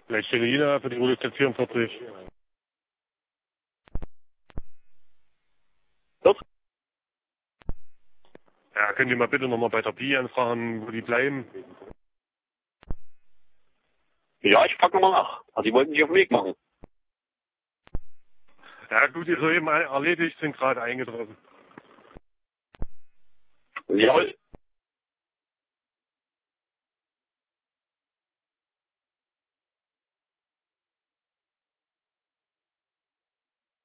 Leitstelle für die Route Z44. Dort? Ja, könnt ihr mal bitte nochmal bei der Pi anfragen, wo die bleiben? Ja, ich frage nochmal nach. Also die wollten sich auf den Weg machen. Ja gut, ist soeben erledigt, sind gerade eingetroffen. Jawohl.